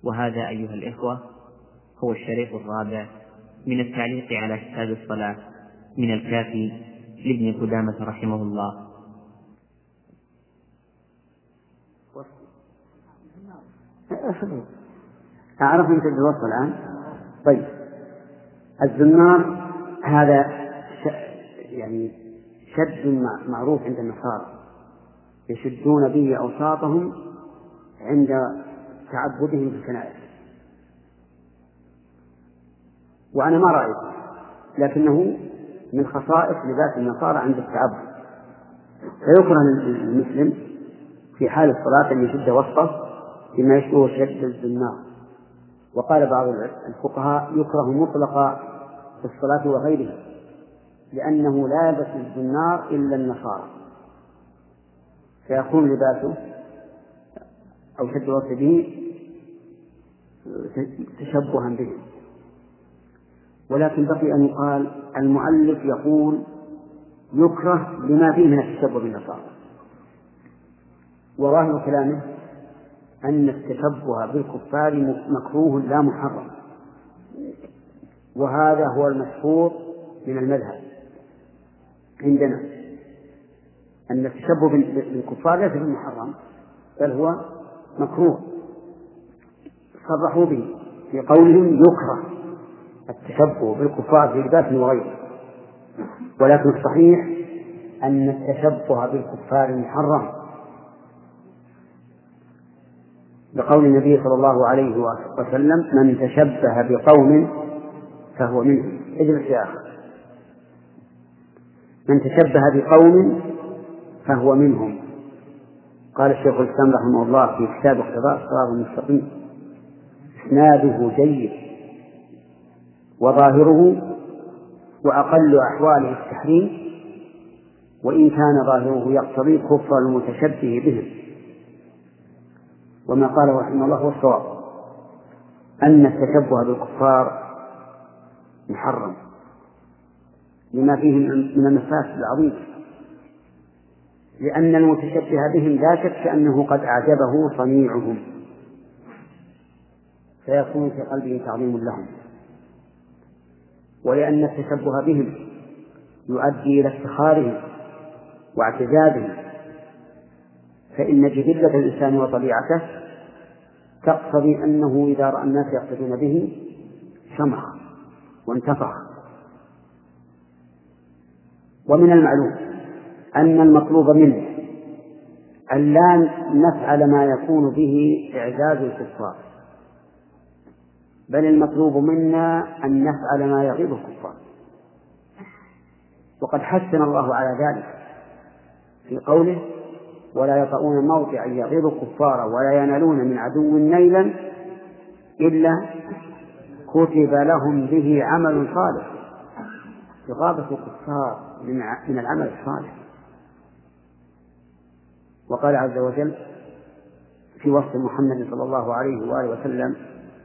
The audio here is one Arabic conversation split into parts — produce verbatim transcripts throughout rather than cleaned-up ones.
وهذا أيها الإخوة هو الشريط الرابع من التعليق على كتاب الصلاة من الكافي لابن قدامة رحمه الله. أعرف أنت الوصف الآن. طيب، الزنار هذا يعني شد معروف عند النصارى يشدون به أوساطهم عند تعبدهم في الكنائس، وأنا ما رأيته، لكنه من خصائص لباس النصارى عند التعبد. فيكره للمسلم في حال الصلاة أن يشد وسطه بما يشبه شد الزنار. وقال بعض الفقهاء يكره مطلقا في الصلاة وغيرها، لأنه لا يلبس الزنار إلا النصارى، فيكون لباسه أو شد الوسط به تشبها به. ولكن بقي أن يقال المؤلف يقول يكره لما فيه من التشبه بالنصارى، وظاهر كلامه أن التشبه بالكفار مكروه لا محرم، وهذا هو المشهور من المذهب عندنا، أن التشبه بالكفار ليس بالمحرم بل هو مكروه. صرحوا به في قولهم يكره التشبه بالكفار في لباس وغيره، ولكن الصحيح أن التشبه بالكفار محرم، بقول النبي صلى الله عليه وسلم من تشبه بقوم فهو منهم. اجلس يا أخي. من تشبه بقوم فهو منهم. قال الشيخ الإسلام رحمه الله في كتاب اقتضاء الصراط المستقيم إسناده جيد وظاهره وأقل أحواله التحريم، وإن كان ظاهره يقتضي كفر المتشبه بهم. وما قاله رحمه الله هو الصواب، أن التشبه بالكفار محرم لما فيه من المفاسد العظيمة، لأن المتشبه بهم لا شك أنه قد أعجبه صنيعهم، فيكون في قلبه تعظيم لهم، ولأن التشبه بهم يؤدي إلى افتخارهم واعتزازهم، فإن جبلة الإنسان وطبيعته تقتضي أنه إذا رأى الناس يقتدون به شمخ وانتفخ. ومن المعلوم أن المطلوب منه أن لا نفعل ما يكون به إعجاز الكفار، بل المطلوب منا أن نفعل ما يغيظ الكفار. وقد حثنا الله على ذلك في قوله ولا يطؤون موضعا يغيظ الكفار ولا ينالون من عدو نيلا إلا كتب لهم به عمل صالح. إغاظة الكفار من العمل الصالح. وقال عز وجل في وصف محمد صلى الله عليه وآله وسلم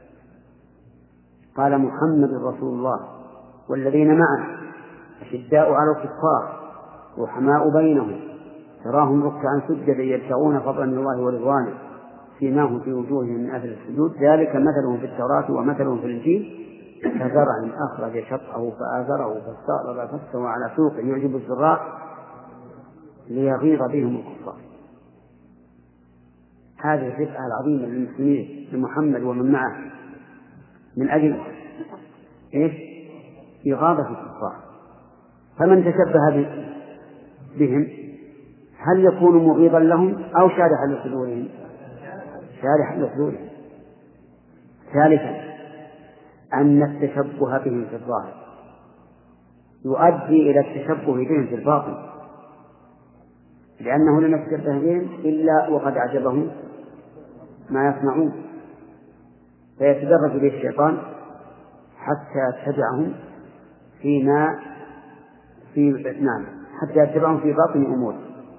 قال محمد رسول الله والذين معه أشداء على الكفار رحماء بينهم تراهم ركعا سجدا يبتغون فضلا من الله ورضوانه سيماهم في وجوههم من أثر السجود ذلك مثلهم في التوراة ومثلهم في الإنجيل كزرع أخرج شطأه فآزره فاستغلظ فاستوى على سوقه يعجب الزراع ليغيظ بهم الكفار. هذه الرفعة العظيمة للمسلمين لمحمد ومن معه من أجل إيش؟ إغاظة الكفار. فمن تشبه بهم هل يكون مغيظا لهم أو شارحا لصدورهم؟ شارحا لصدورهم. ثالثا أن التشبه بهم في الظاهر يؤدي إلى التشبه بهم في الباطن، لأنه لم يتشبه بهم إلا وقد أعجبهم ما يصنعون، فيتدرج به الشيطان حتى يتبعهم فيما في نعم حتى يتبعهم في باطن أمور،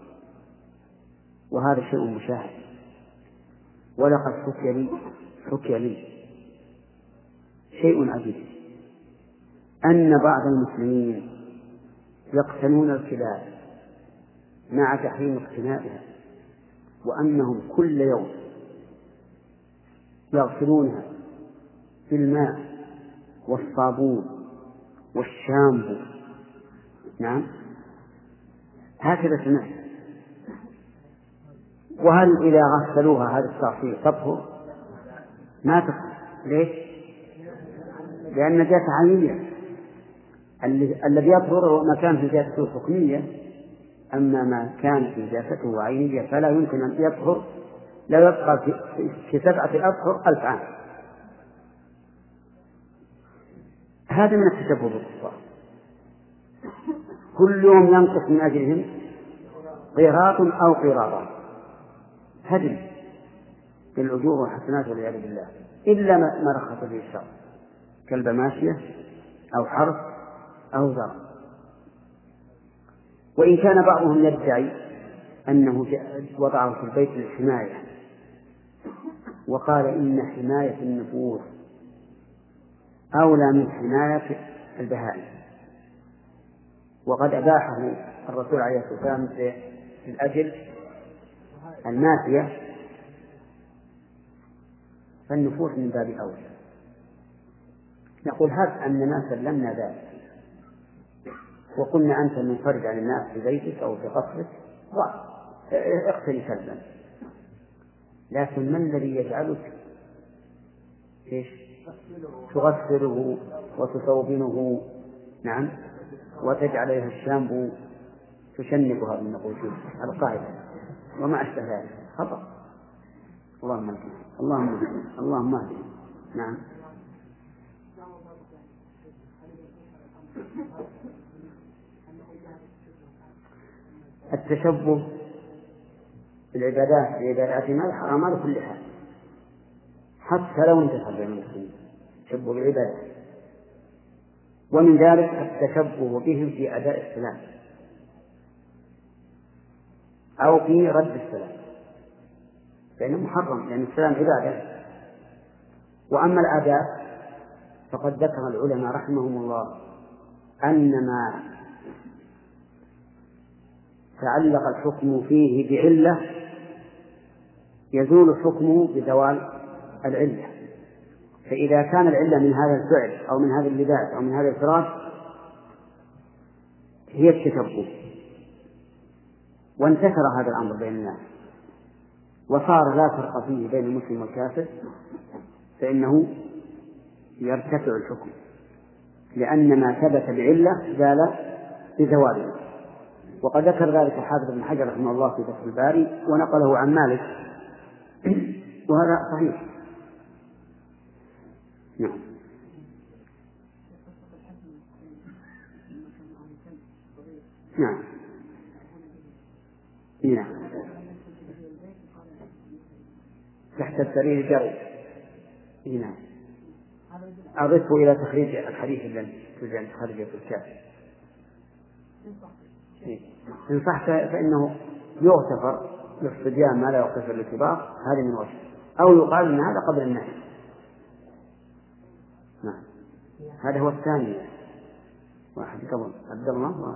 وهذا شيء مشاهد. ولقد حكي لي حكي لي شيء عجيب أن بعض المسلمين يقتنون الكلاب مع تحريم اقتنائها، وأنهم كل يوم يغسلونها بالماء والصابون والشامبو. نعم هكذا سمعت. وهل إذا غسلوها هذا التغسيل تطهر؟ ما تطهر. ليش؟ لأن نجاسة عينية. الذي يطهر هو ما كان نجاسته حكمية، أما ما كانت نجاسته عينية فلا يمكن أن يطهر، لا يبقى في سبعة أشهر ألف عام. هذا من التشبه بالكفار. كل يوم ينقص من أجلهم قيراط أو قيراطان، هدم بالأجور والحسنات والعياذ بالله، إلا ما رخص به الشرع كلب ماشية أو حرث أو زرع. وإن كان بعضهم يدعي أنه وضعه في البيت للحماية، وقال إن حماية النفوس أولى من حماية البهائم، وقد أباحه الرسول عليه الصلاة والسلام للأجل الماشية، فالنفوس من باب أولى. نقول هب أننا سلمنا ذلك وقلنا أنت منفرد عن الناس في بيتك أو في قصرك اقتل سلما، لكن ما الذي يجعلك إيش تغسله وتصوبنه؟ نعم، وتجعل عليها الشامبو تشنبها بالنقوش القاعدة وما أشبه ذلك خطأ. اللهم اهدنا اللهم اهدنا اللهم اهدنا. نعم. التشبه بالعبادات بعبادات ما حرام على كل حال، حتى لو انتهى بين المسلمين تشبه بالعبادات. ومن ذلك التشبه بهم في أداء السلام أو في رد السلام، لأنه محرم، لأن السلام عبادة. وأما الآداب فقد ذكر العلماء رحمهم الله أن ما تعلق الحكم فيه بعلة يزول حكمه بزوال العلة. فإذا كان العلة من هذا الفعل أو من هذا اللباس أو من هذا الفراش هي التشبه، وانتشر هذا الأمر بين الناس وصار لا فرق فيه بين المسلم والكافر، فإنه يرتفع الحكم، لأن ما ثبت بعلة زال بزواله. وقد ذكر ذلك الحافظ ابن حجر رحمه الله في فتح الباري ونقله عن مالك، وهذا صحيح. نعم. نعم. نعم. تحت السرير جري. نعم. أضفه إلى تخريج الحديث الذي ترجع عن خارجة الكافر. إن صح فإنه يغتفر للصبيان ما لا يغتفر للكبار، هذا من وجه، أو يقال أن هذا قبل النهي. نعم. هذا هو الثاني، واحد قبل عبد الله واحد.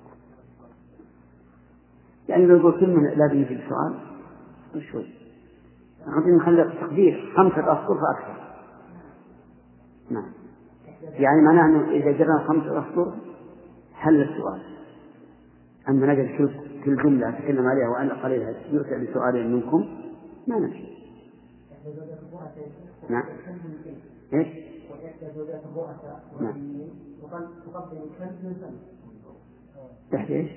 يعني لو يقول كلمة لازم يجيب سؤال شوي، عايزين نخلي التقدير خمسة أسطر فأكثر. نعم. يعني معناه أنه إذا جرى خمسة أسطر حل السؤال، أما نجد كل كل جملة أتكلم عليها وأنا قليلها يؤتى بسؤال منكم ما نمشي. نعم. إيش؟ نعم. تحت إيش؟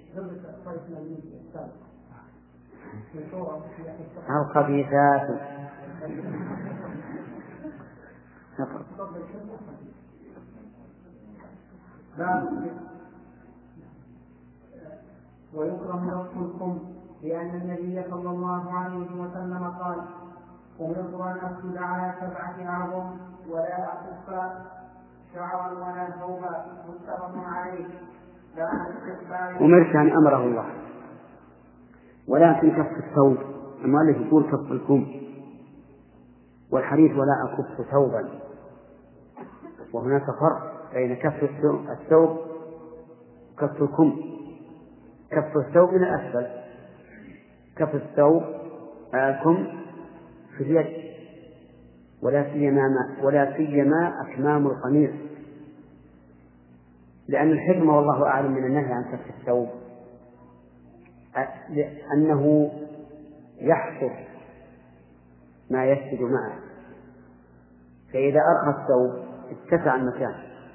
أو خبيثات. ويكره نصف الخم، لأن النبي صلى الله عليه وسلم قال: أمرت أن أسجد على سبعة أعظم ولا أكف شعرا ولا ثوبا. متفق عليه. أمرت أن أمره الله، ولكن كف الثوب، المؤلف يقول كف الكم، والحديث ولا أكف ثوبا، وهناك فرق بين كف الثوب وكف الكم. كف الثوب من الأسفل، كف الثوب الكم في اليد، ولا سيما ولا سيما أكمام القميص، لأن الحكمة والله أعلم من النهي عن كف الثوب أنه يحصر ما يسجد معه، فإذا أرخى الثوب اتسع المكان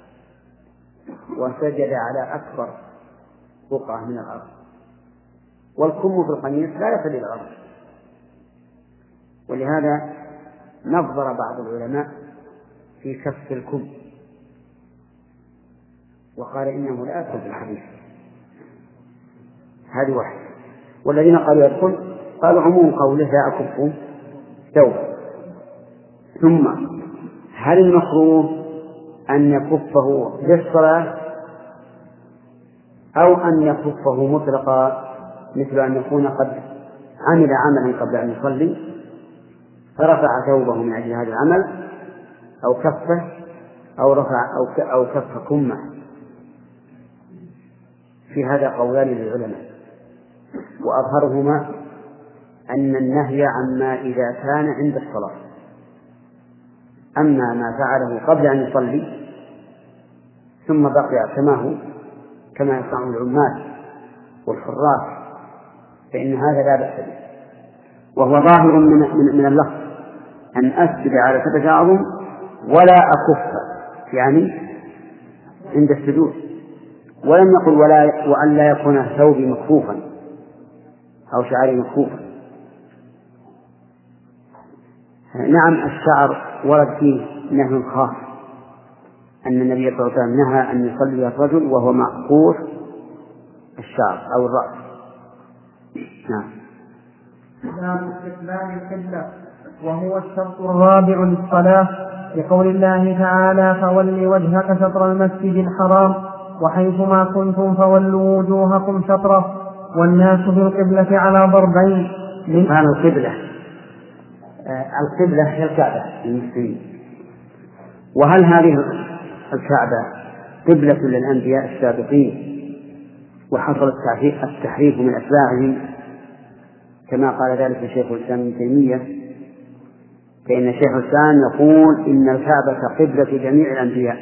وسجد على أكبر بقعة من الأرض، والكم في القميص لا يصل إلى الأرض. ولهذا نظر بعض العلماء في كف الكم وقال إنه لا يدخل في الحديث. هذه واحدة. والذين قالوا يدخل قالوا عموم قوله لا أكف ثوب. ثم هل المكروه أن يكفه للصلاة أو أن يكفه مطلقا، مثل أن يكون قد عمل عملا قبل أن يصلي فرفع ثوبه من أجل هذا العمل، أو كفه أو رفع أو كف كمه؟ في هذا قولان للعلماء، وأظهرهما أن النهي عما إذا كان عند الصلاة، أما ما فعله قبل أن يصلي ثم بقي كما هو كما يصنع العمال والحراس فإن هذا لا بأس به، وهو ظاهر من, من, من اللفظ أن أسجد على سبعة أعظم ولا أكف، يعني عند السجود، ولم يقل ولا وأن لا يكون ثوبي مكفوفا أو شعري مكفوفا. نعم الشعر ورد فيه نهي خاص، أن النبي صلى الله عليه وسلم نهى أن يصلي الرجل وهو معقور الشعر أو الرأس. نعم. باب استقبال القبلة، وهو الشرط الرابع للصلاة، لقول الله تعالى: فول وجهك شطر المسجد الحرام وحيثما كنتم فولوا وجوهكم شطره، والناس في القبلة على ضربين. من القبلة آه القبلة هي الكعبة للمسلمين، وهل هذه الكعبة قبلة للأنبياء السابقين وحصل التحريف من أتباعهم كما قال ذلك شيخ الإسلام ابن تيمية؟ فإن شيخ الإسلام يقول إن الكعبة قبلة جميع الأنبياء،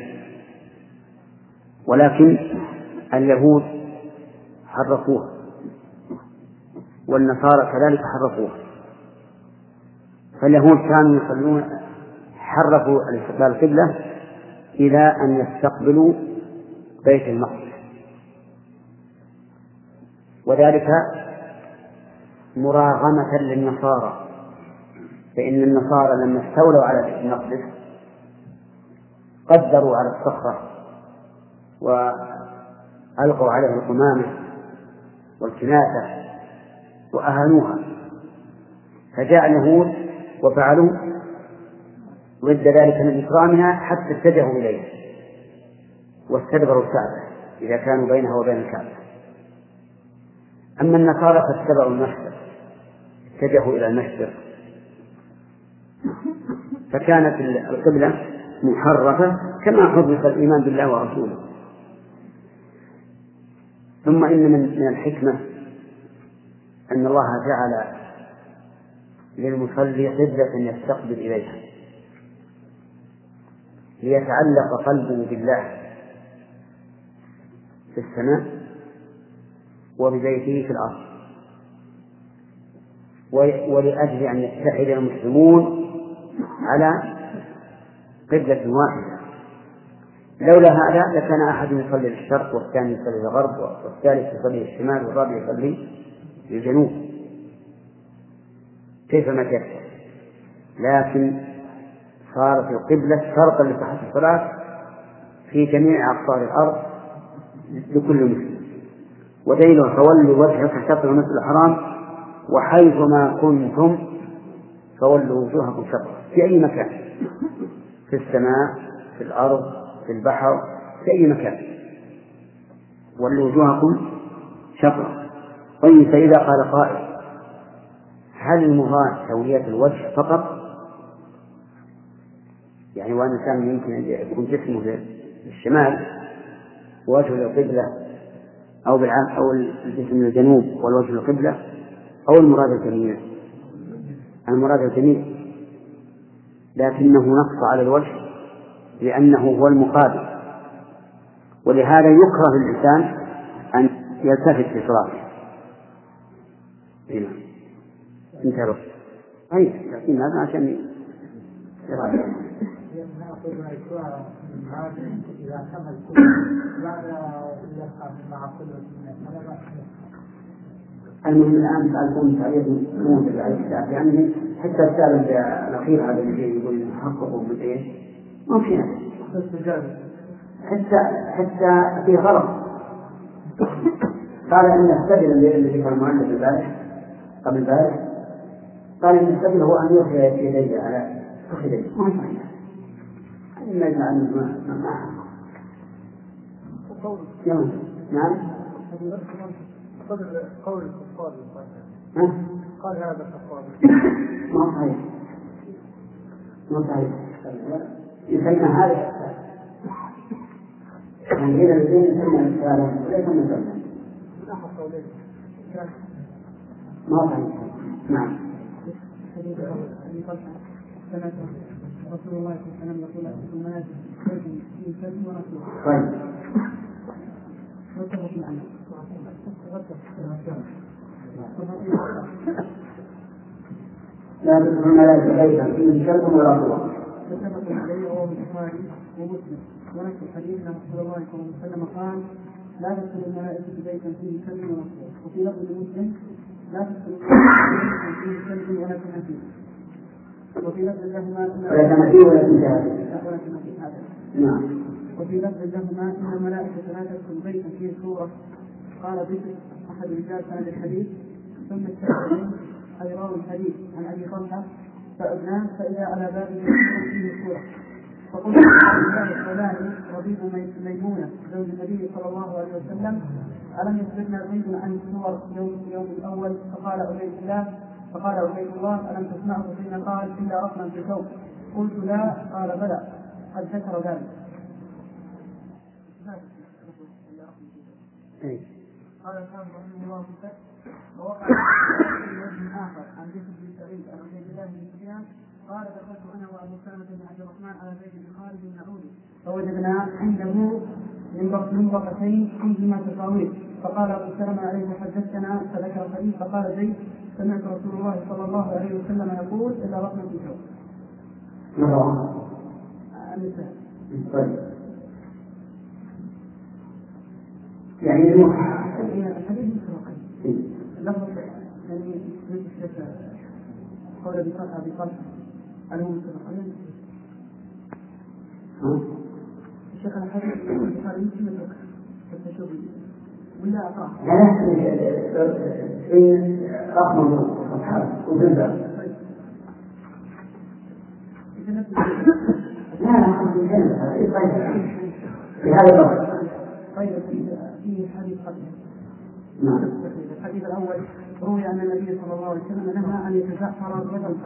ولكن اليهود حرفوها والنصارى كذلك حرفوها. فاليهود كانوا يصلون حرفوا الاستقبال القبلة إلى أن يستقبلوا بيت المقدس، وذلك مراغمة للنصارى، فإن النصارى لما استولوا على بيت المقدس قدروا على الصخرة وألقوا عليها القمامة والكناسة وأهانوها، فجاء اليهود وفعلوا ضد ذلك من إكرامها حتى اتجهوا إليها واستدبروا الكعبة إذا كانوا بينها وبين الكعبة. أما النصارى فاتبعوا المشرق، اتجهوا إلى المشرق، فكانت القبلة محرفة كما حرف الإيمان بالله ورسوله. ثم إن من الحكمة أن الله جعل للمصلي قبلة يستقبل إليها ليتعلق قلبه بالله في السماء وببيته في الأرض، ولأجل أن يتحد المسلمون على قبلة واحدة. لولا هذا لكان أحد يصلي للشرق والثاني يصلي للغرب والثالث يصلي للشمال والرابع يصلي للجنوب كيفما كان، لكن صارت القبلة شرطا لصحة الصلاة في جميع أقطار الأرض لكل مسلم. ودليل: فولوا وجهك شطر المسجد الحرام وحيثما كنتم فولوا وجوهكم شطره، في أي مكان، في السماء، في الأرض، في البحر، في أي مكان ولوا وجوهكم شطره. طيب، فإذا قال قائل: هل المراد تولية الوجه فقط؟ يعني وأن الإنسان يمكن أن يكون جسمه للشمال ووجهه للقبلة، أو بالعام أو الجسم للجنوب والوجه للقبلة، أو المراد الجميع؟ المراد الجميع، لكنه نص على الوجه لأنه هو المقابل، ولهذا يكره للإنسان أن يلتفت في صلاته. هنا انتبه. أي لكن هذا عشان يراجع. المهم الآن تعلمون تعليق موجود على الكتاب، يعني حتى الكتاب الأخير هذا اللي يقول يحققوا من إيش ما في حتى حتى في غلط. قال إن السبيل الذي ذكر المؤلف البارح قبل البارح قال إن السبيل هو أن يرفع يديه على فخذيه ما صحيح. إلا إذا أن ما ما يوم نعم قول الكفار قال هذا الكفار ما صحيح ما صحيح يسمى هذا يعني إذا الذين يسمى الكلام وليس من سمى ما صحيح. نعم رسول الله صلى الله عليه وسلم يقول في المنازل في كلمة ورسول طيب لا تدخل الملائكة بيتا فيه كلب ولا صورة. متفق عليه رواه البخاري ومسلم. ونفس الحديث أن رسول الله صلى الله عليه وسلم قال لا تدخل الملائكة بيتا فيه كلب ولا صورة. وفي لفظ مسلم لا تدخل الملائكة فيه كلب ولا تمثيل. وفي لفظ لهما ولا تمثيل ولا تمثيل. نعم. وفي لفظ لهما إن الملائكة لا تدخل بيتا فيه صورة. قال بشر أحد رجال سند الحديث ثم التابعين أي راوي الحديث عن أبي طلحة فأبناه فإذا على بابه فيه صورة. فقلت الله الفلاني ربيب ميمونة زوج النبي صلى الله عليه وسلم ألم يخبرنا زيد عن الصور يوم اليوم الأول؟ فقال عبيد الله فقال عبيد الله ألم تسمعه حين قال إلا رقما في ثوب؟ قلت لا. قال بلى قد ذكر ذلك. قال الإمام رحمه الله في الفتح ووقع في وجه آخر عن بشر بن سعيد عن عبيد الله بن سفيان قال دخلت أنا وأبو سلمة بن عبد الرحمن على بيت بن خالد بن نعود فوجدنا عنده منبقتين فيهما تصاوير فقال أبو سلمة عليه حدثنا فذكر الحديث فقال زيد سمعت رسول الله صلى الله عليه وسلم يقول إلا رقم في ثوب. يعني الحديث متوقع لفظ يعني مثل قول أبي طلحة أنه متوقعين الشيخ الحديث البخاري يمكن متوقع كالتشوف ولا أقرأ لا في رقم الصفحات وبالباب لا لا في هذا الوقت. طيب في حديث قبل نعم. الحديث الأول روي أن النبي صلى الله عليه وسلم نهى أن يتزعفر الرجل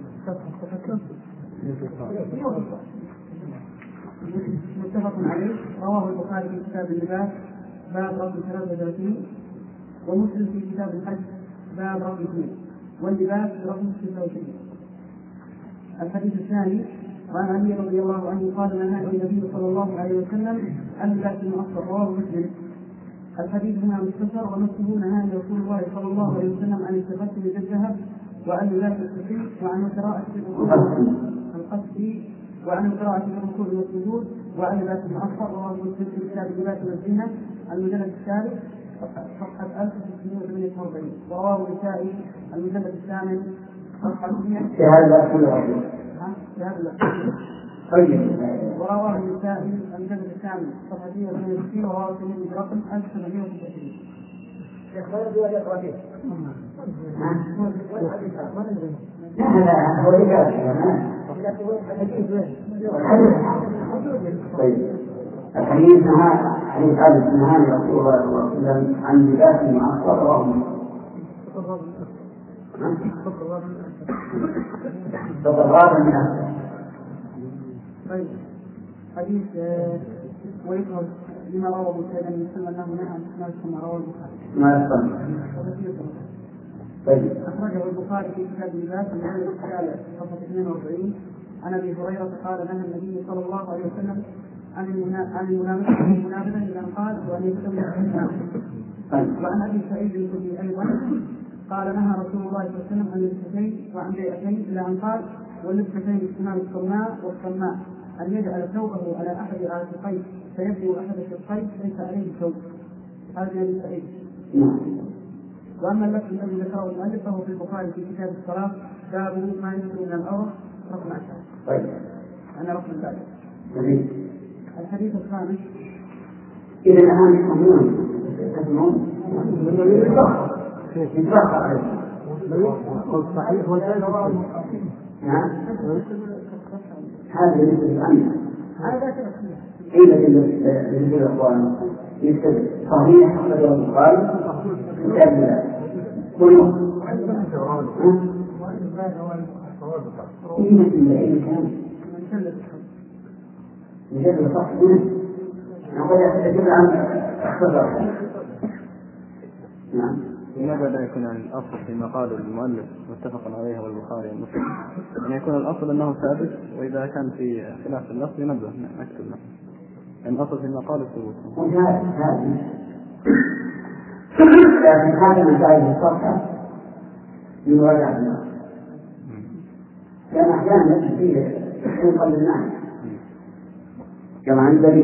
متفق عليه. رواه البخاري في كتاب اللباس باب رقم ثلاثة وثلاثين ومسلم في كتاب الحج باب رقم اثنين واللباس رقم ستة وعشرين. الحديث الثاني وعن علي رضي الله عنه قال نهى النبي صلى الله عليه وسلم عن لباس المعصر رواه مسلم. الحديث هنا مختصر ونصه نهى رسول الله صلى الله عليه وسلم عن التغسل بالذهب وعن لباس السفين وعن قراءة القصد وعن القراءة بالركوع والسجود وعن لباس المعصر رواه مسلم في كتاب اللباس والزينة المجلد الثالث صفحة ألف وستمائة وثمانية وأربعين ورواه النسائي المجلد الثامن صفحة ورواه النسائي المجلد الثامن صفحة مئة وثمانية وستين ورواه الترمذي برقم ألف وسبعمائة وتسعة وعشرين. لا لا هو الحديث نهى حديث هذا نهى رسول الله صلى الله عليه وسلم عن لباس المعصر رواه فضرار من أهل. طيب حديث ويظهر لما رواه ابو سعيد بن مسلم انه نهى عن ما يسمى رواه البخاري. ما يسمى. طيب. اخرجه البخاري في كتاب اللباس المجلد الثالث صفحه اثنين وأربعين عن ابي هريره قال نهى النبي صلى الله عليه وسلم عن المنابذه اذا قال وان يكتب الناس. وعن ابي سعيد الخدري ايضا قال نهى رسول الله صلى الله عليه وسلم عن اللبستين وعن بيئتين الى ان قال واللبستين السماء الصماء والصماء ان يجعل ثوبه على احد عاتقيه فيبدو احد شقيه ليس عليه ثوب. هذا ابي سعيد. واما اللفظ الذي ذكره المؤلف فهو في البخاري في كتاب الصلاه باب ما يذكر من العورة رقم عشرة. طيب. أنا رقم ثالث. الحديث الخامس. إذا الآن يفهمون يفهمون يتبخر عليه. الصحيح والثالث. نعم. هذا بالنسبة للأمن. إذا بالنسبة للأخوان يكتب صحيح أخرجه البخاري كتاب الله. كله. قيمة العلم كان مجرد صح منه نقول يجب أن أخبر. نعم. لماذا لا يكون الأصل فيما قاله المؤلف متفق عليه والبخاري ومسلم أن يكون الأصل أنه ثابت وإذا كان في خلاف اللفظ ينبه نكتب له يعني الأصل فيما قاله الثبوت. هذا هذا لكن هذا من داعي الصفحة يراجع الناس كان أحيانا فيه يقل الناس كما عند ذلك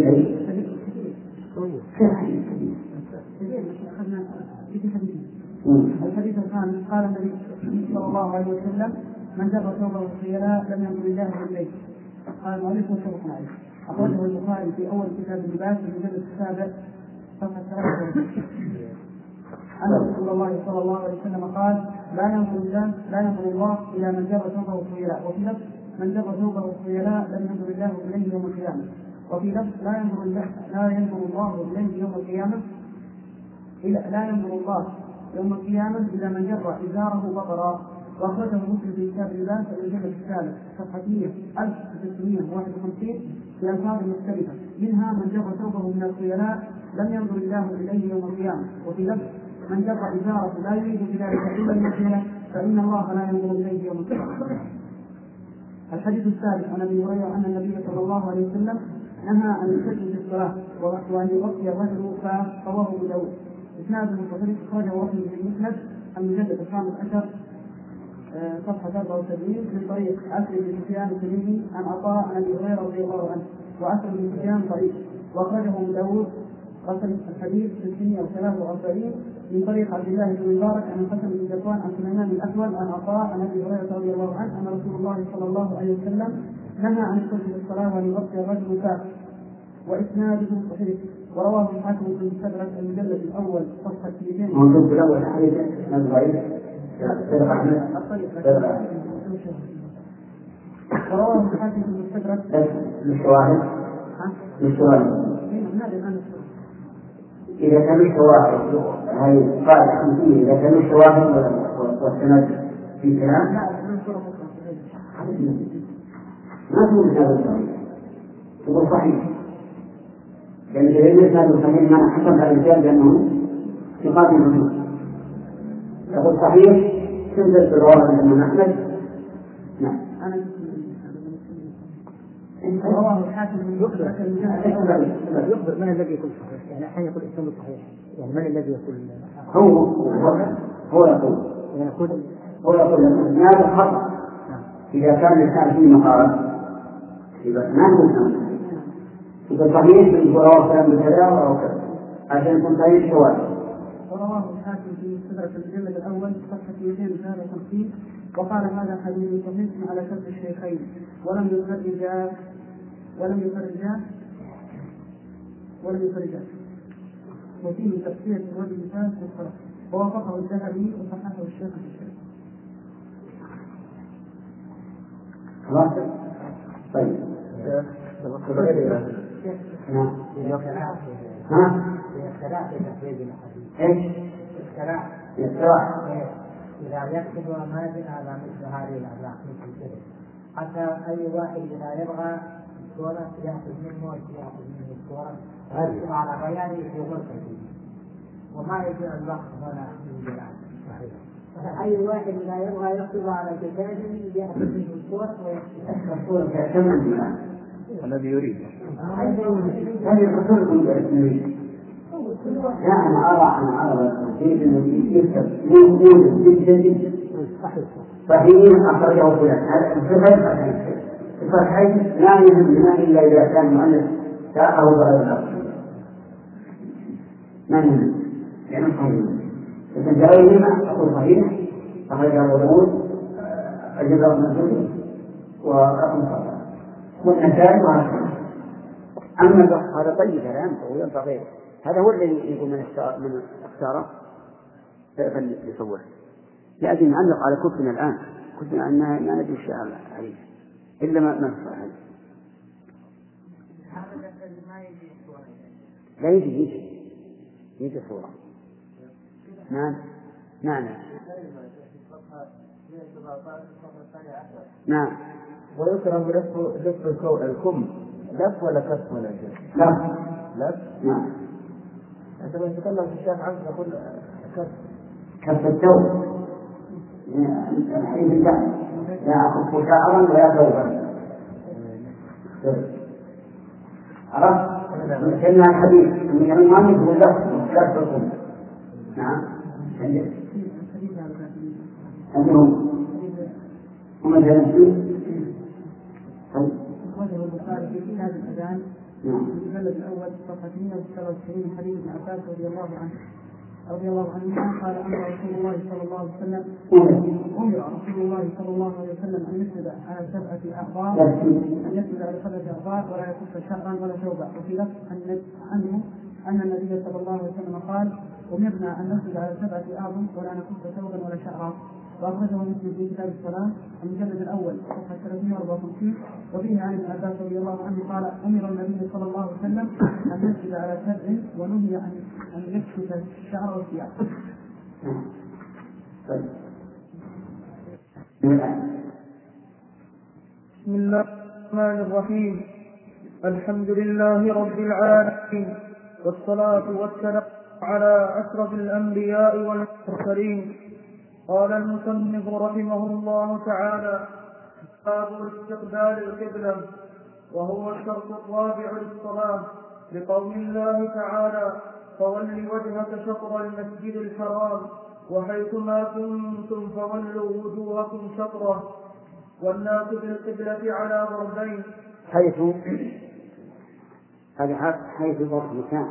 الحديث الخامس قال النبي صلى الله عليه وسلم من جر ثوبه الخيلاء لم ينظر الله إليه. قال المؤلف متفق عليه. أخرجه البخاري في أول كتاب اللباس في المجلد السابع صفحة ثلاثة وثلاثين. أن رسول الله صلى الله عليه وسلم قال لا ينظر الله لا ينظر الله إلى من جر ثوبه الخيلاء. وفي لفظ من جر ثوبه الخيلاء لم ينظر الله إليه يوم القيامة. وفي لفظ لا ينظر الله لا ينظر الله إليه يوم القيامة لا ينظر الله يوم القيامة إلى من جر إزاره بطرا. وأخرجه مسلم في كتاب اللباس المجلد الثالث صفحة ألف وستمائة وواحد وخمسين بألفاظ مختلفة منها من جر ثوبه من الخيلاء لم ينظر الله إليه يوم القيامة. وفي لفظ من جر إزاره لا يريد بذلك إلا المسلم فإن الله لا ينظر إليه يوم القيامة. الحديث الثالث عن أبي هريرة أن النبي صلى الله عليه وسلم نهى عن السجن في الصلاة وأن يغطي الرجل فرواه أبو داود. إسناده صحيح أخرجه وفي المسند المجلد الخامس عشر صفحة أربعة وسبعين من طريق أسر بن سفيان التميمي عن عطاء عن أبي هريرة رضي الله عنه وأسر بن سفيان ضعيف. وأخرجه أبو داود رقم الحديث ستمائة وثلاثة وأربعين من طريق عبد الله بن مبارك عن الحسن بن ذكوان عن سليمان الأسود عن عطاء عن أبي هريرة رضي الله عنه أن رسول الله صلى الله عليه وسلم نهى عن السجن في الصلاة وأن يغطي الرجل فاء. وإسناده صحيح. ورواه الحاكم في المستدرك المجلد الأول صفحة اثنين. موجود في الأول حديث ضعيف. ورواه الحاكم في المستدرك. الشواهد. الشواهد. إذا كان الشواهد هاي قاعدة خمسين إذا كان الشواهد والسند في كلام ما تقول هذا الصحيح تقول صحيح لأن إذا لم هذا الصحيح ما حصل على الرجال بأنه يقاتل منه تقول صحيح تنزل في الرواه عند الإمام أحمد. نعم. رواه الحاكم يخبر يخبر من الذي يقول صحيح يعني أحيانا يقول إسناد صحيح يعني من الذي يقول هو هو يقول يعني يقول هو يقول هذا خطأ إذا كان الإنسان فيه مقارنة يبقى ما نقول إذا صحيح بالقرآن كلام بالكلام أو كذا عشان يكون صحيح شواذ. ورواه الحاكم في مستدرك المجلد الأول صفحة مئتين وخمسين وقال هذا حديث صحيح على شرط الشيخين ولم يخرجا ولم يخرجا ولم يخرجا وفيه تفسير الرجل الثالث في الصلاة ووافقه الذهبي وصححه الشيخ في الشيخ. خلاص طيب نعم ها ايش الصلاة إذا يكتب ما جاء على مثل هذه الأخلاق مثل كذا حتى أي واحد إذا يبغى الصورة يأخذ منه ويأخذ منه الصورة هذه على بيانه في غرفته وما يجوز الوقت هنا من جلال أي واحد لا يبغى يحصل على كتابه يأخذ منه الصورة ويحصل الذي يريد. هذه الرسول يريد. لا أنا أرى أنا أرى التوحيد الذي يكتب موجود جدا صحيح أخرجه فلان هذا الصفة الصحيح لا يهم إلا إذا كان المؤلف ساقه بعد الأصل ما يهم يعني صحيح لكن جاء أقول صحيح أخرجه أبو داود الجزاء من الكتب ورقم صحيح والنتائج وهكذا. أما هذا طيب كلام وينفع غيره هذا هو الذي يقول من من اختاره فليصور لأجل نعلق على كتبنا الآن كتبنا أن ما ندري شيء عليه إلا ما ما نصح عليه. لا يجي يجي يجي صورة. نعم نعم نعم. ويكره لف لف الكم لف ولا كف ولا شيء؟ لف لف. نعم. عندما يتكلم في الشيخ عنه يقول كف كف الثوب الحديث الله لا أخف شعرا ولا ثوبا. عرفت؟ كنا الحديث من المؤلف هو لف كف الكم. نعم. عندهم هم جالسين. أخرجه البخاري في كتاب الأذان في المجلد الأول صفحة مئة وسبعة وتسعين حديث ابن عباس رضي الله عنه رضي الله عنهما قال أمر رسول الله صلى الله عليه وسلم أمر رسول الله صلى الله عليه وسلم أن يسجد على سبعة أعضاء أن يسجد على سبعة أعضاء ولا يكف شعرا ولا ثوبا. وفي لفظ عنه أن النبي صلى الله عليه وسلم قال أمرنا أن نسجد على سبعة أعظم ولا نكف ثوبا ولا شعرا. وأخرجه مسلم في كتاب الصلاة المجلد الأول صفحة ثلاثمائة وأربعة وخمسين وفيه عن ابن عباس رضي الله عنه قال أمر النبي صلى الله عليه وسلم أن يسجد على سبع ونهي أن يكشف الشعر والثياب. بسم الله الرحمن الرحيم الحمد لله رب العالمين والصلاة والسلام على أشرف الأنبياء والمرسلين. قال المصنف رحمه الله تعالى باب استقبال القبلة وهو الشرط الرابع للصلاة لقول الله تعالى فول وجهك شطر المسجد الحرام وحيثما كنتم فولوا وجوهكم شطره والناس بالقبلة على ضربين حيث هذا حيث ضرب مكان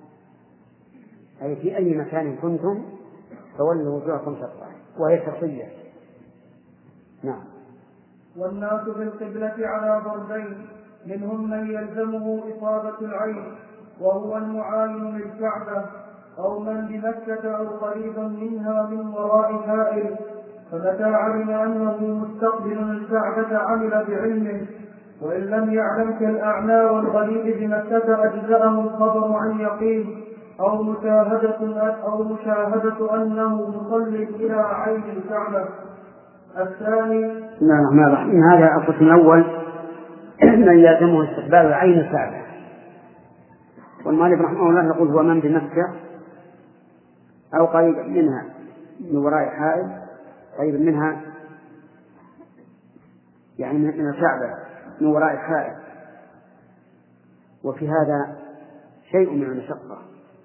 أي في أي مكان كنتم فولوا وجوهكم شطره وهي شرطية. نعم. والناس بالقبلة على ضربين منهم من يلزمه إصابة العين وهو المعاين للكعبة أو من بمكة أو قريبا منها من وراء حائل فمتى علم أنه مستقبل الكعبة عمل بعلمه وإن لم يعلم كالأعمى والغريب بمكة أجزأه الخبر عن يقين أو مشاهدة أو مشاهدة أنه مصلي إلى عين الكعبة. الثاني بسم الله الرحمن الرحيم. هذا القسم الأول من يلزمه استقبال عين الكعبة. والمؤلف رحمه الله يقول هو من بمكة أو قريب منها من وراء حائل قريب منها يعني من الكعبة من وراء حائل. وفي هذا شيء من المشقة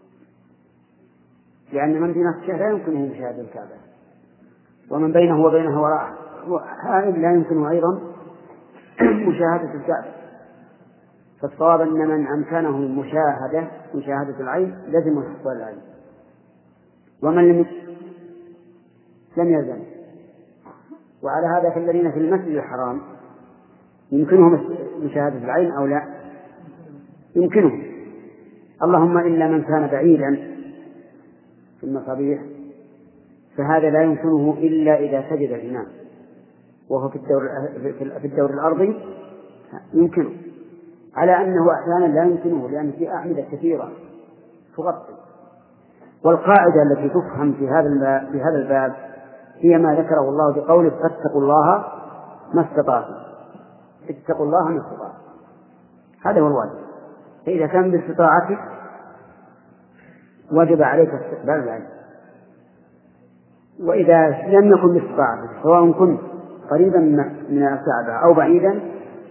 لأن من بمكة لا يمكنه مشاهدة الكعبة ومن بينه وبينها وراء حائل لا يمكنه أيضا مشاهدة الكعبة. فالصواب أن من أمكنه مشاهدة مشاهدة العين لازم استقبال العين ومن لم لم يلزم. وعلى هذا فالذين في المسجد الحرام يمكنهم مشاهدة العين أو لا يمكنهم اللهم إلا من كان بعيدا في المصابيح فهذا لا يمكنه إلا إذا سجد الإمام وهو في الدور, في الدور الأرضي يمكنه على أنه أحيانا لا يمكنه لأن في أعمدة كثيرة تغطي. والقاعدة التي تفهم في هذا الباب, في هذا الباب هي ما ذكره الله بقوله فاتقوا الله ما استطعتم اتقوا الله ما استطعتم. هذا هو الواجب. فإذا كان باستطاعتك وجب عليك استقبال العين وإذا لم يكن باستطاعتك سواء كنت قريبا من الكعبة أو بعيدا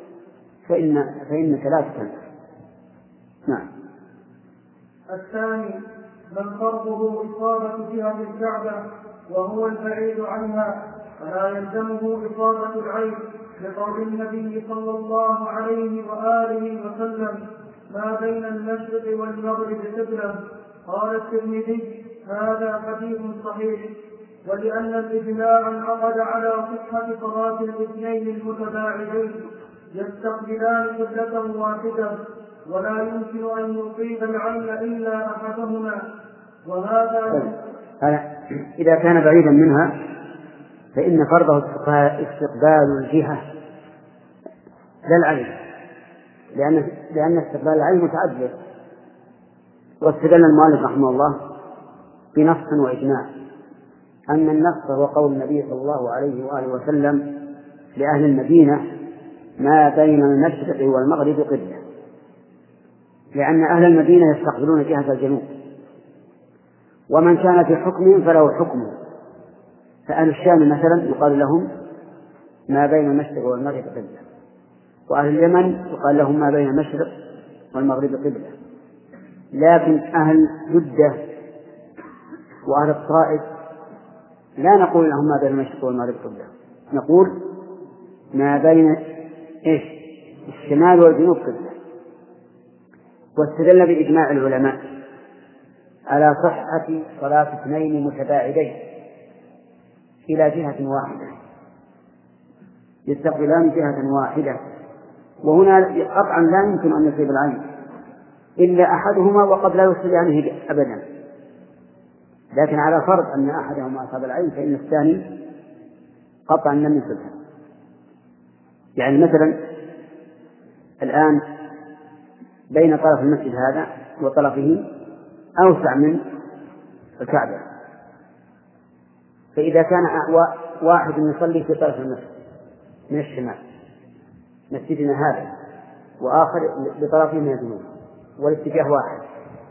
فإن فإنك لا تكلف. نعم. الثاني من فرضه إصابة جهة الكعبة وهو البعيد عنها فلا يلزمه إصابة العين لقول النبي صلى الله عليه وآله وسلم ما بين المشرق والمغرب قبلة. قال الترمذي هذا حديث صحيح. ولأن الإجماع انعقد على صحة صلاة الاثنين المتباعدين يستقبلان قبلة واحدة ولا يمكن أن يصيب العين إلا أحدهما. وهذا إذا كان بعيدا منها فإن فرضه استقبال الجهة لا العين، لأن لأن استقبال العين متعذر. واستدل المؤلف رحمه الله بنص وإجماع أن النص هو قول النبي صلى الله عليه وآله وسلم لأهل المدينة ما بين المشرق والمغرب قبلة، لأن أهل المدينة يستقبلون جهة الجنوب، ومن كان في حكمهم فله حكمه. فأهل الشام مثلا يقال لهم ما بين المشرق والمغرب قبلة، وأهل اليمن يقال لهم ما بين المشرق والمغرب قبلة. لكن أهل جدة وأهل الطائف لا نقول لهم ما بين المشرق والمغرب قبلة، نقول ما بين إيش الشمال والجنوب قبلة. واستدل بإجماع العلماء على صحة صلاة اثنين متباعدين إلى جهة واحدة يستقبلان جهة واحدة، وهنا قطعا لا يمكن أن يصيب العين إلا أحدهما وقد لا يصيب عنه أبدا، لكن على فرض أن أحدهما أصاب العين فإن الثاني قطعا لم يصبها. يعني مثلا الآن بين طرف المسجد هذا وطرفه أوسع من الكعبة، فإذا كان واحد يصلي في طرف المسجد من الشمال مسجدنا هذا وآخر بطرفه من الجنوب والاتجاه واحد،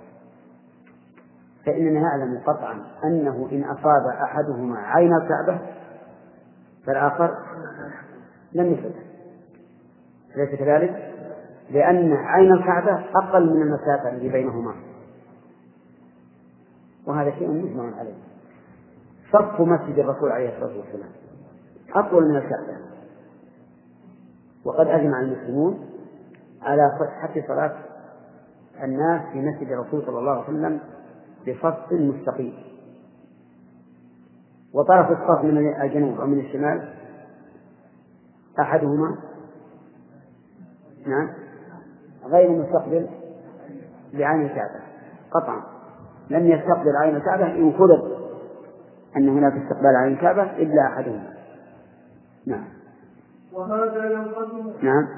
فإننا نعلم قطعا أنه إن أصاب أحدهما عين الكعبة فالآخر لم يصب. ليس كذلك؟ لأن عين الكعبة أقل من المسافة التي بينهما، وهذا شيء مجمع عليه. صف مسجد الرسول عليه الصلاة والسلام أطول من الكعبة، وقد أجمع المسلمون على صحة صلاة الناس في مسجد الرسول صلى الله عليه وسلم بصف مستقيم، وطرف الصف من الجنوب أو من الشمال أحدهما نعم غير مستقبل لعين الكعبة قطعا، لم يستقبل عين الكعبة إن فرض أن هناك استقبال عين الكعبة إلا أحدهما. نعم. وهذا ينقسم. نعم.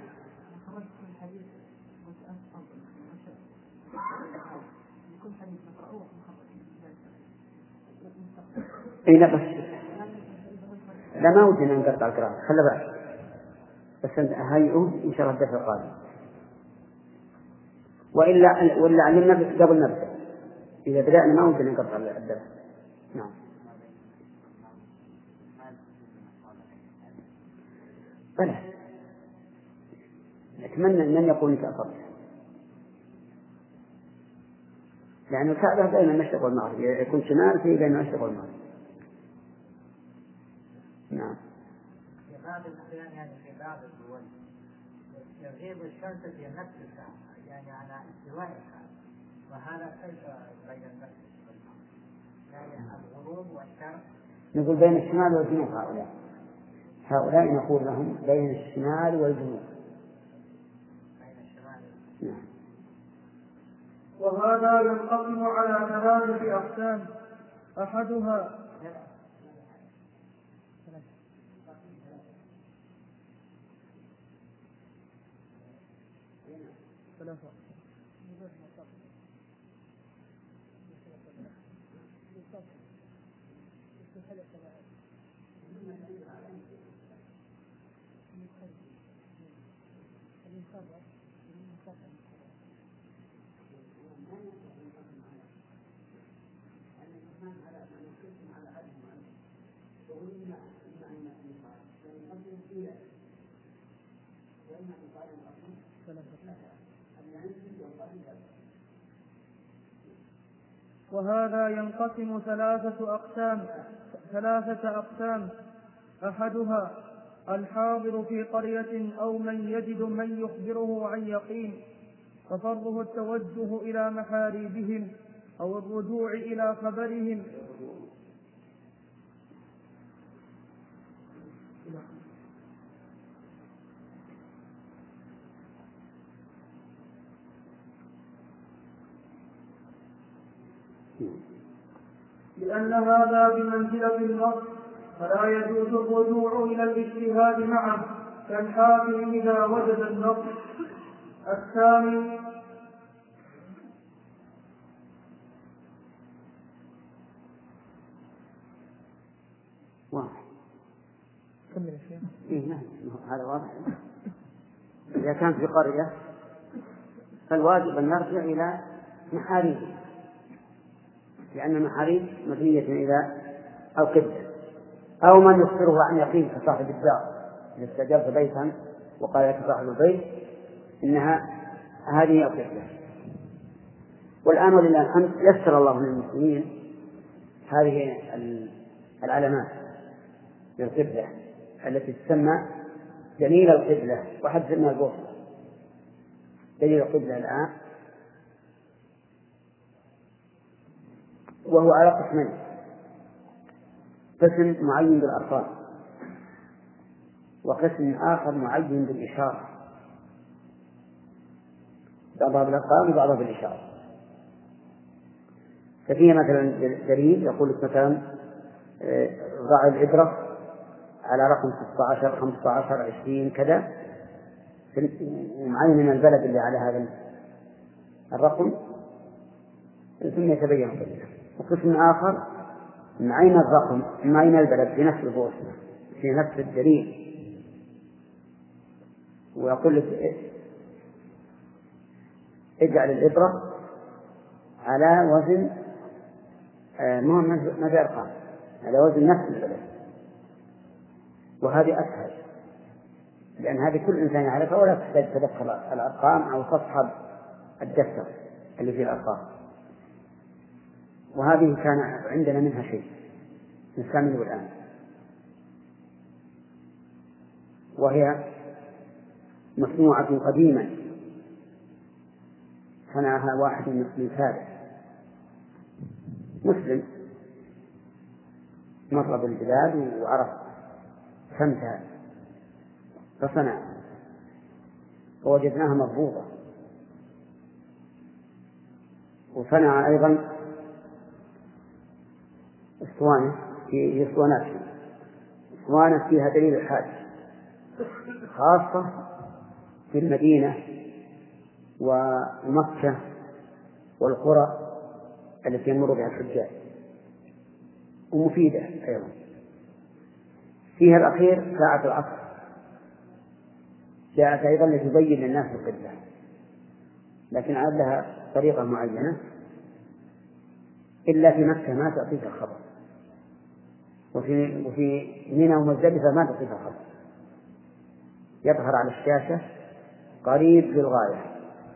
إيه لا بس لا ما ودنا نقطع القراءة، خلي بالك بس أنت هيئه إن شاء الله الدفع القادم، وإلا ولا علمنا قبل نبدأ، إذا بدأنا ما ودنا نقطع الدفع. نعم. بلى أتمنى أن يكون كأفضل، يعني الكعبة بين المشرق والمغرب، يكون شمال فيه بين المشرق والمغرب. نعم. في بعض الأحيان يعني في بعض الدول يغيب الشمس في نفس الساعة يعني على استواء الكعبة، وهذا كيف بين المشرق والمغرب؟ يعني الغروب والشرق. نقول بين الشمال والجنوب. هؤلاء هؤلاء نقول لهم بين الشمال والجنوب. بين الشمال. نعم. وهذا ينقسم على ثلاثة أقسام. أحدها ثلاثة وهذا ينقسم ثلاثة أقسام ثلاثة أقسام أحدها الحاضر في قرية أو من يجد من يخبره عن يقين، ففرضه التوجه إلى محاريبهم أو الرجوع إلى خبرهم. لأن هذا بمنزلة النص، فلا يجوز الرجوع إلى الاجتهاد معه كالحاكم إذا وجد النص. الثاني واضح. إيه نعم هذا واضح. إذا كانت في قرية فالواجب أن يرجع إلى محاريب، لأن المحاريب مبنية إلى أو قبلة، أو من يخبره عن يقين كصاحب الدار إذا استأجرت بيتا وقال لك صاحب البيت إنها هذه القبلة. والآن ولله الحمد يسر الله للمسلمين هذه العلامات للقبلة التي تسمى دليل القبلة، وحد منها البوصلة. دليل القبلة الآن وهو على قسمين: قسم معين بالأرقام، وقسم آخر معين بالإشارة، بعضها بالأرقام وبعضها بالإشارة. ففيه مثلا دليل يقول لك مثلا ضع العبرة على رقم ستة عشر خمسة عشر عشرين كذا، ومعين من البلد اللي على هذا الرقم ثم يتبين قبله. وقسم آخر معين الرقم معين البلد في نفس البوصلة في نفس الدليل، ويقول لك اجعل العبرة على وزن مهم ما في أرقام، على وزن نفس البلد. وهذه أسهل لأن هذه كل إنسان يعرفها ولا تحتاج تدخل الأرقام أو تصحب الدفتر اللي فيه الأرقام. وهذه كان عندنا منها شيء نستعمله الآن، وهي مصنوعة قديما صنعها واحد من فارس مسلم، مر بالبلاد وعرف سمتها فصنع، ووجدناها مضبوطة. وصنع أيضا اسطوانة في اسطوانات اسطوانة فيها دليل الحاج خاصة في المدينة ومكة والقرى التي يمر بها الحجاج، ومفيدة أيضا. فيها الأخير ساعة العصر جاءت أيضا لتبين للناس القبلة، لكن عاد لها طريقة معينة، إلا في مكة ما تعطيك الخبر، وفي وفي منى ومزدلفة ما تعطيك الخبر، يظهر على الشاشة قريب للغاية.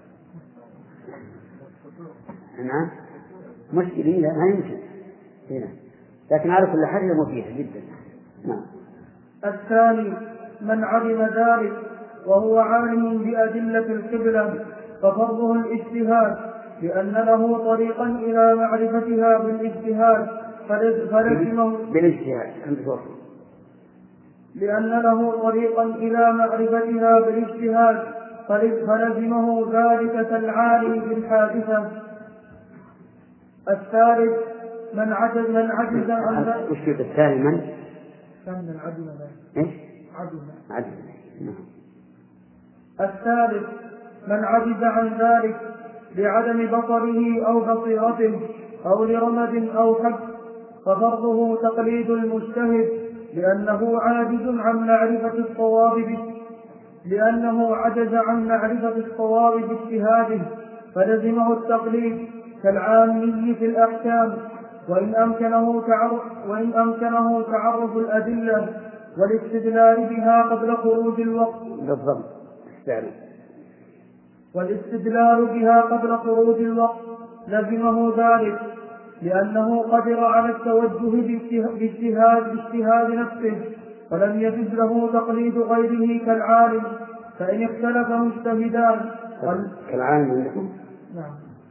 نعم مشكلة لا ما يمكن هنا، لكن على كل حال مفيدة جدا. نعم. الثاني من علم ذلك وهو عالم بأدلة القبلة ففرضه الاجتهاد، لأن له طريقا إلى معرفتها بالاجتهاد فلزمه بالاجتهاد لأن له طريقا إلى معرفتها بالاجتهاد فلزمه ذلك كالعالم بالحادثة. الثالث من عجز من عجز عن ذلك. وش الثاني من؟ كان العدل إيش؟ عدل. عدل. الثالث من عجز عن ذلك لعدم بصره أو بصيرته أو لرمد أو حب، ففرضه تقليد المجتهد لأنه عاجز عن معرفة الصواب لأنه عجز عن معرفة الصواب باجتهاده، فلزمه التقليد كالعامي في الأحكام. وإن أمكنه تعرف, وإن أمكنه تعرف الأدلة والاستدلال بها قبل خروج الوقت بالضبط والاستدلال بها قبل خروج الوقت لزمه ذلك، لأنه قدر على التوجه باجتهاد باجتهاد نفسه، فلم يجد له تقليد غيره كالعالم. فإن اختلف مجتهدان كالعالم عندكم؟ نعم.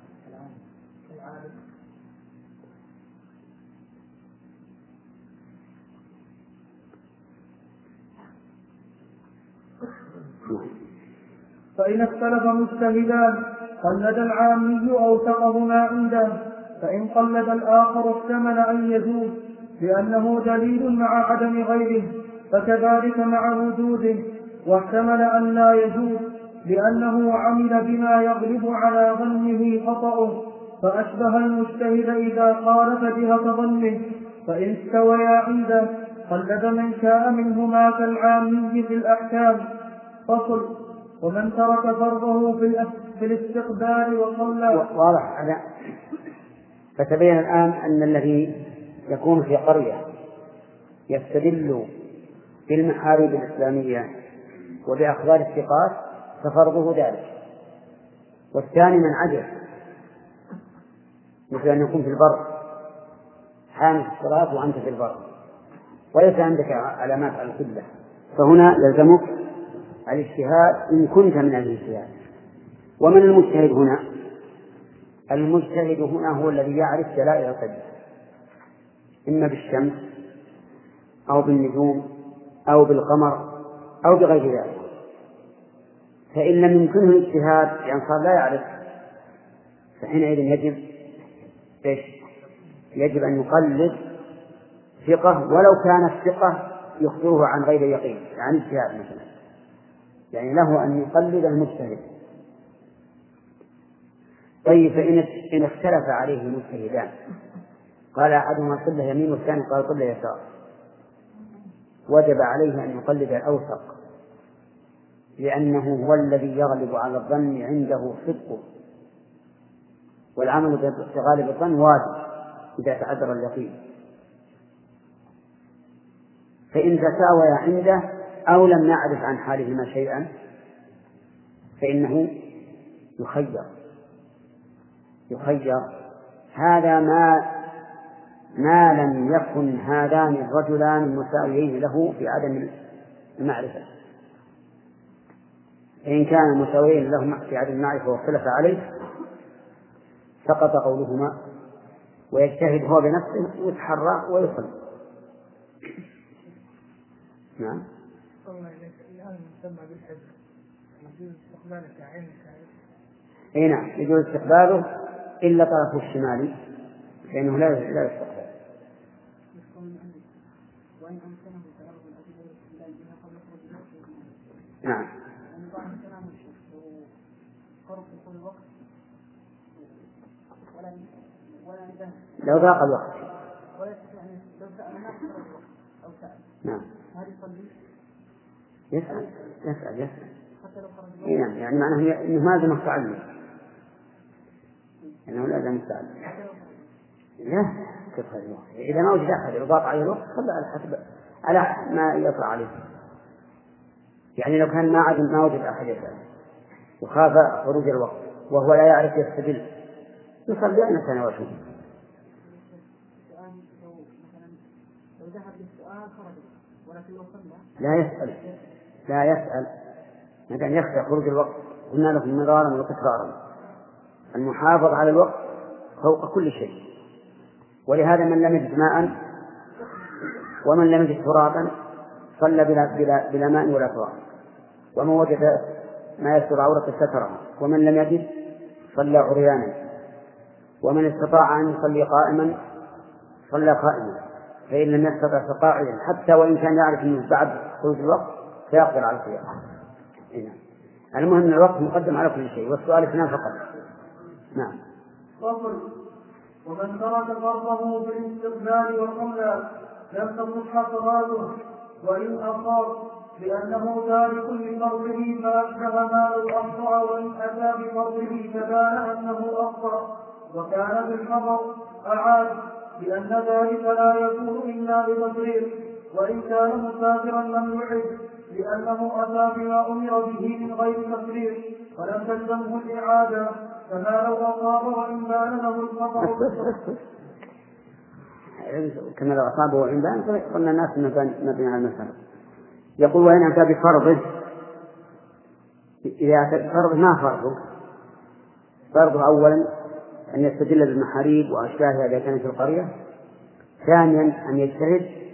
فإن اختلف مجتهدان قلد العامي أوثقهما عنده، فإن قلد الآخر احتمل أن يجوز لأنه دليل مع عدم غيره، فكذلك مع وجوده، واحتمل أن لا يجوز لأنه عمل بما يغلب على ظنه خطأه، فأشبه المجتهد إذا قال فجهة ظنه. فإن استويا عنده قلد من شاء منهما كالعامي في الأحكام. فصل. ومن ترك فرضه في الاستقبال وصلى. واضح هذا. فتبين الآن أن الذي يكون في قرية يستدل بالمحارب الإسلامية وبأخبار الثقات ففرضه ذلك، والثاني من عجز مثل أن يكون في البر حامل الصلاة وأنت في البر وليس عندك علامات على القبلة، فهنا يلزمك الاجتهاد إن كنت من الاجتهاد. ومن المجتهد هنا؟ المجتهد هنا هو الذي يعرف دلائل القبلة إما بالشمس أو بالنجوم أو بالقمر أو بغير ذلك. فإن لم يمكنه الاجتهاد يعني صار لا يعرف، فحينئذ يجب إيش؟ يجب أن يقلد ثقة ولو كان الثقة يخبره عن غير يقين، يعني اجتهاد مثلا، يعني له أن يقلد المجتهد. طيب فإن اختلف عليه المجتهدان قال أحدهما قل يمين والثاني قال قل يسار، وجب عليه أن يقلد الأوثق، لأنه هو الذي يغلب على الظن عنده صدقه، والعمل بغالب الظن واجب إذا تعذر اليقين. فإن تساوي عنده أو لم نعرف عن حالهما شيئا فإنه يخير يخير هذا ما ما لم يكن هذان الرجلان مساويين له في عدم المعرفة. فإن كان مساويين له في عدم المعرفة واختلف عليه سقط قولهما، ويجتهد هو بنفسه ويتحرى ويصلي. نعم. الآن يسمى بالحجر، يجوز استقباله كعين اي نعم يجوز استقباله إلا طرفه الشمالي لأنه لا لا يستقبل. نعم. لو ضاق الوقت. نعم. يسأل يسأل يسأل. إيه نعم يعني معناه إنه ما لازم يتعلم، إنه لازم يتعلم. لا تدخل الوقت إذا ما وجد أحد وضاق عليه الوقت خلى على حسب على ما يطلع عليه. يعني لو كان ما عاد ما وجد أحد يسأل وخاف خروج الوقت وهو لا يعرف يستدل يصلي أن كان وجهه. لا يسأل لا يسأل ما كان يخشى خروج الوقت. قلنا لكم مرارا وتكرارا المحافظة على الوقت فوق كل شيء. ولهذا من لم يجد ماء ومن لم يجد ترابا صلى بلا, بلا, بلا ماء ولا تراب، ومن وجد ما يستر عورته ستره، ومن لم يجد صلى عريانا، ومن استطاع أن يصلي قائما صلى قائما، فإن لم يستطع فقاعدا حتى وإن كان يعرف أنه بعد خروج الوقت فيقدر على القيام. المهم أن الوقت مقدم على كل شيء والسؤال اثنان فقط. نعم. فصل. ومن ترك فرضه في الاستقبال والقبلة لم تصح صلاته وإن أصاب لأنه تارك لفرضه فأشبه ما لو أخطأ، وإن أتى بفرضه فبان أنه أخطأ وكان بالحضر أعاد لأن ذلك لا يكون إلا بتقرير، وإن كان مسافرا لم يعد لأنه أتى بما أمر به من غير تقرير فلم تلزمه الإعادة، كما لو أصاب وإن بان له الخطأ. كما لو أصابه وإن بان قلنا الناس مبني على المسألة. يقول وإن أتى بفرضه، إذا أتى بفرضه ما فرضه؟ فرضه أولا أن يستدل بالمحاريب وأشباهها إذا كانت في القرية، ثانيا أن يجتهد